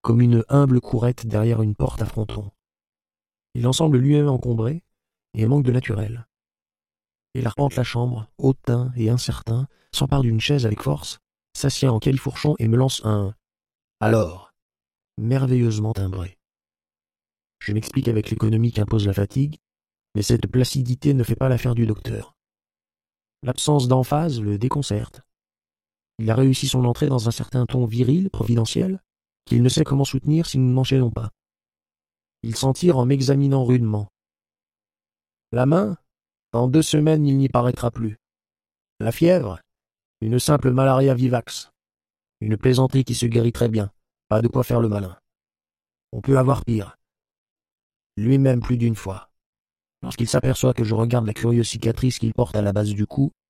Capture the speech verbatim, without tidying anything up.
comme une humble courette derrière une porte à fronton. Il en semble lui-même encombré et manque de naturel. Il arpente la chambre, hautain et incertain, s'empare d'une chaise avec force, s'assied en califourchon et me lance un « alors » merveilleusement timbré. Je m'explique avec l'économie qu'impose la fatigue, mais cette placidité ne fait pas l'affaire du docteur. L'absence d'emphase le déconcerte. Il a réussi son entrée dans un certain ton viril, providentiel, qu'il ne sait comment soutenir si nous ne m'enchaînons pas. Il s'en tire en m'examinant rudement. La main, dans deux semaines il n'y paraîtra plus. La fièvre, une simple malaria vivax. Une plaisanterie qui se guérit très bien, pas de quoi faire le malin. On peut avoir pire. Lui-même plus d'une fois. Lorsqu'il s'aperçoit que je regarde la curieuse cicatrice qu'il porte à la base du cou,